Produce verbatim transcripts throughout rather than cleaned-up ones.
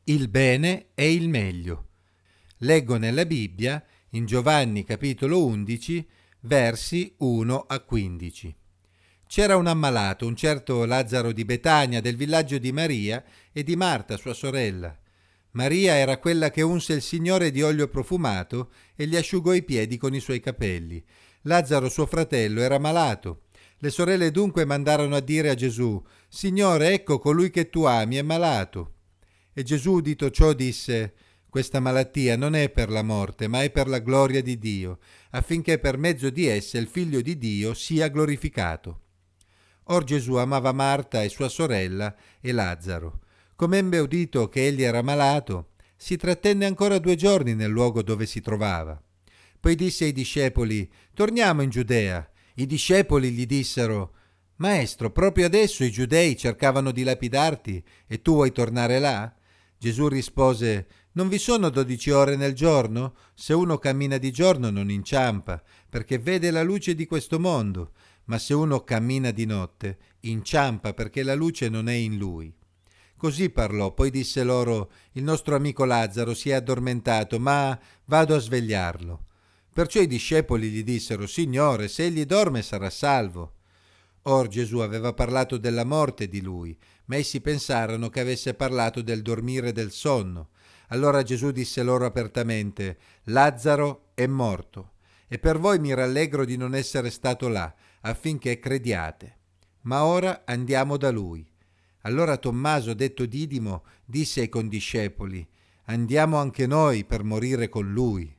il bene e il meglio. Leggo nella Bibbia, in Giovanni capitolo undici, versi uno a quindici. C'era un ammalato, un certo Lazzaro di Betania, del villaggio di Maria e di Marta, sua sorella. Maria era quella che unse il Signore di olio profumato e gli asciugò i piedi con i suoi capelli. Lazzaro, suo fratello, era malato. Le sorelle dunque mandarono a dire a Gesù: «Signore, ecco colui che tu ami è malato». E Gesù, udito ciò, disse: «Questa malattia non è per la morte, ma è per la gloria di Dio, affinché per mezzo di essa il Figlio di Dio sia glorificato». Or Gesù amava Marta e sua sorella e Lazzaro. Come ebbe udito che egli era malato, si trattenne ancora due giorni nel luogo dove si trovava. Poi disse ai discepoli: «Torniamo in Giudea». I discepoli gli dissero: «Maestro, proprio adesso i giudei cercavano di lapidarti e tu vuoi tornare là?» Gesù rispose: «Non vi sono dodici ore nel giorno? Se uno cammina di giorno non inciampa, perché vede la luce di questo mondo, ma se uno cammina di notte, inciampa perché la luce non è in lui». Così parlò, poi disse loro: «Il nostro amico Lazzaro si è addormentato, ma vado a svegliarlo». Perciò i discepoli gli dissero: «Signore, se egli dorme sarà salvo». Or Gesù aveva parlato della morte di lui, ma essi pensarono che avesse parlato del dormire del sonno. Allora Gesù disse loro apertamente: «Lazzaro è morto, e per voi mi rallegro di non essere stato là, affinché crediate. Ma ora andiamo da lui». Allora Tommaso, detto Didimo, disse ai condiscepoli: «Andiamo anche noi per morire con lui».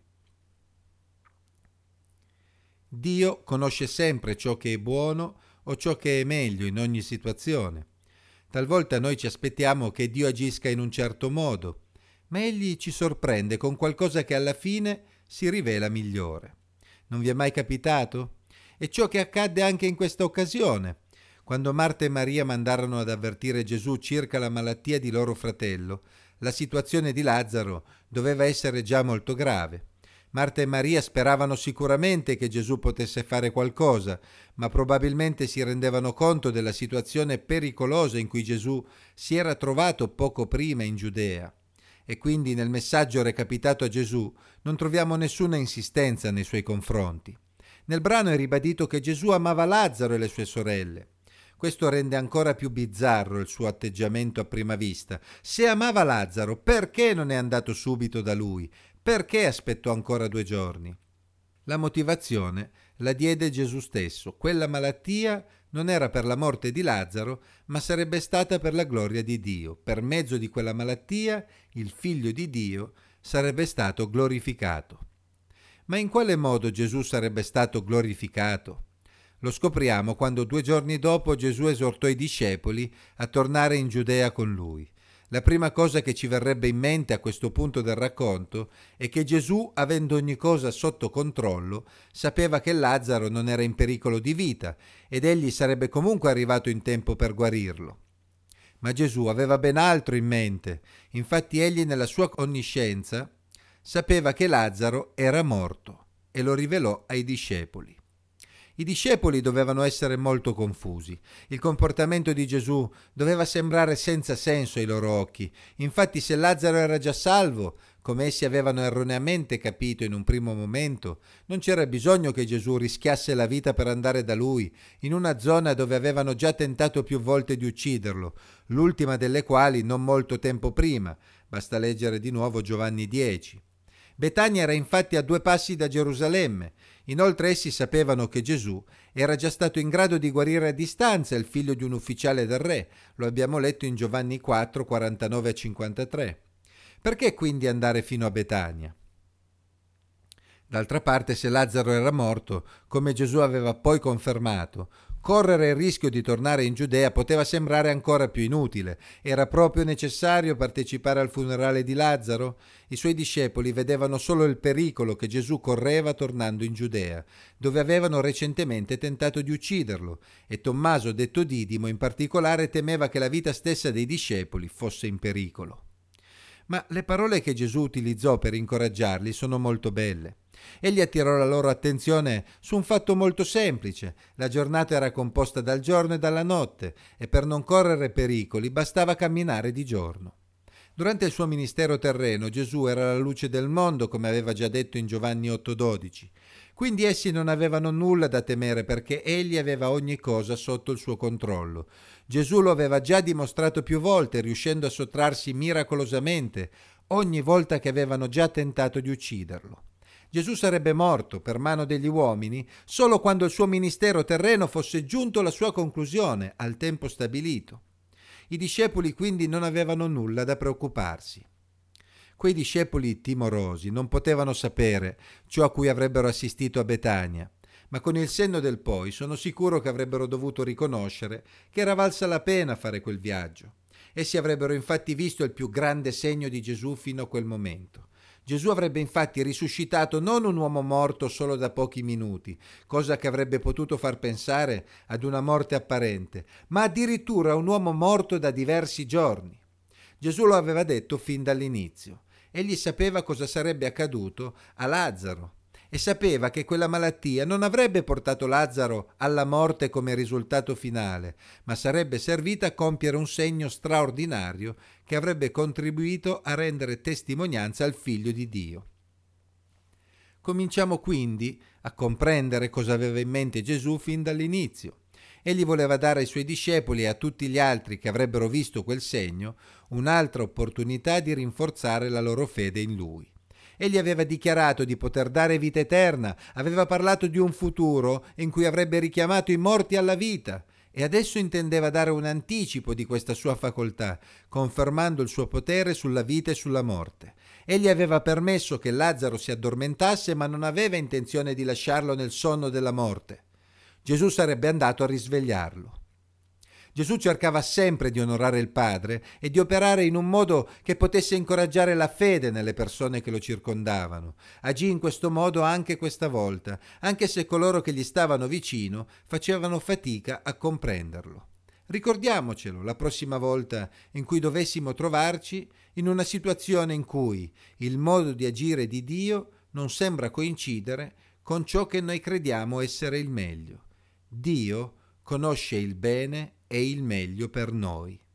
Dio conosce sempre ciò che è buono o ciò che è meglio in ogni situazione. Talvolta noi ci aspettiamo che Dio agisca in un certo modo, ma Egli ci sorprende con qualcosa che alla fine si rivela migliore. Non vi è mai capitato? È ciò che accadde anche in questa occasione. Quando Marta e Maria mandarono ad avvertire Gesù circa la malattia di loro fratello, la situazione di Lazzaro doveva essere già molto grave. Marta e Maria speravano sicuramente che Gesù potesse fare qualcosa, ma probabilmente si rendevano conto della situazione pericolosa in cui Gesù si era trovato poco prima in Giudea. E quindi nel messaggio recapitato a Gesù non troviamo nessuna insistenza nei suoi confronti. Nel brano è ribadito che Gesù amava Lazzaro e le sue sorelle. Questo rende ancora più bizzarro il suo atteggiamento a prima vista. Se amava Lazzaro, perché non è andato subito da lui? Perché aspettò ancora due giorni? La motivazione la diede Gesù stesso. Quella malattia non era per la morte di Lazzaro, ma sarebbe stata per la gloria di Dio. Per mezzo di quella malattia il Figlio di Dio sarebbe stato glorificato. Ma in quale modo Gesù sarebbe stato glorificato? Lo scopriamo quando due giorni dopo Gesù esortò i discepoli a tornare in Giudea con lui. La prima cosa che ci verrebbe in mente a questo punto del racconto è che Gesù, avendo ogni cosa sotto controllo, sapeva che Lazzaro non era in pericolo di vita ed egli sarebbe comunque arrivato in tempo per guarirlo. Ma Gesù aveva ben altro in mente. Infatti egli nella sua onniscienza sapeva che Lazzaro era morto e lo rivelò ai discepoli. I discepoli dovevano essere molto confusi. Il comportamento di Gesù doveva sembrare senza senso ai loro occhi. Infatti, se Lazzaro era già salvo, come essi avevano erroneamente capito in un primo momento, non c'era bisogno che Gesù rischiasse la vita per andare da lui, in una zona dove avevano già tentato più volte di ucciderlo, l'ultima delle quali non molto tempo prima. Basta leggere di nuovo Giovanni dieci. Betania era infatti a due passi da Gerusalemme. Inoltre essi sapevano che Gesù era già stato in grado di guarire a distanza il figlio di un ufficiale del re. Lo abbiamo letto in Giovanni quattro, quarantanove a cinquantatré. Perché quindi andare fino a Betania? D'altra parte, se Lazzaro era morto, come Gesù aveva poi confermato, correre il rischio di tornare in Giudea poteva sembrare ancora più inutile. Era proprio necessario partecipare al funerale di Lazzaro? I suoi discepoli vedevano solo il pericolo che Gesù correva tornando in Giudea, dove avevano recentemente tentato di ucciderlo, e Tommaso, detto Didimo, in particolare temeva che la vita stessa dei discepoli fosse in pericolo. Ma le parole che Gesù utilizzò per incoraggiarli sono molto belle. Egli attirò la loro attenzione su un fatto molto semplice. La giornata era composta dal giorno e dalla notte e per non correre pericoli bastava camminare di giorno. Durante il suo ministero terreno Gesù era la luce del mondo, come aveva già detto in Giovanni otto dodici. Quindi essi non avevano nulla da temere perché egli aveva ogni cosa sotto il suo controllo. Gesù lo aveva già dimostrato più volte, riuscendo a sottrarsi miracolosamente ogni volta che avevano già tentato di ucciderlo. Gesù sarebbe morto per mano degli uomini solo quando il suo ministero terreno fosse giunto alla sua conclusione, al tempo stabilito. I discepoli quindi non avevano nulla da preoccuparsi. Quei discepoli timorosi non potevano sapere ciò a cui avrebbero assistito a Betania, ma con il senno del poi sono sicuro che avrebbero dovuto riconoscere che era valsa la pena fare quel viaggio. Essi avrebbero infatti visto il più grande segno di Gesù fino a quel momento. Gesù avrebbe infatti risuscitato non un uomo morto solo da pochi minuti, cosa che avrebbe potuto far pensare ad una morte apparente, ma addirittura un uomo morto da diversi giorni. Gesù lo aveva detto fin dall'inizio. Egli sapeva cosa sarebbe accaduto a Lazzaro e sapeva che quella malattia non avrebbe portato Lazzaro alla morte come risultato finale, ma sarebbe servita a compiere un segno straordinario che avrebbe contribuito a rendere testimonianza al Figlio di Dio. Cominciamo quindi a comprendere cosa aveva in mente Gesù fin dall'inizio. Egli voleva dare ai suoi discepoli e a tutti gli altri che avrebbero visto quel segno un'altra opportunità di rinforzare la loro fede in Lui. Egli aveva dichiarato di poter dare vita eterna, aveva parlato di un futuro in cui avrebbe richiamato i morti alla vita e adesso intendeva dare un anticipo di questa sua facoltà, confermando il suo potere sulla vita e sulla morte. Egli aveva permesso che Lazzaro si addormentasse, ma non aveva intenzione di lasciarlo nel sonno della morte. Gesù sarebbe andato a risvegliarlo. Gesù cercava sempre di onorare il Padre e di operare in un modo che potesse incoraggiare la fede nelle persone che lo circondavano. Agì in questo modo anche questa volta, anche se coloro che gli stavano vicino facevano fatica a comprenderlo. Ricordiamocelo la prossima volta in cui dovessimo trovarci in una situazione in cui il modo di agire di Dio non sembra coincidere con ciò che noi crediamo essere il meglio. Dio conosce il bene e il meglio per noi.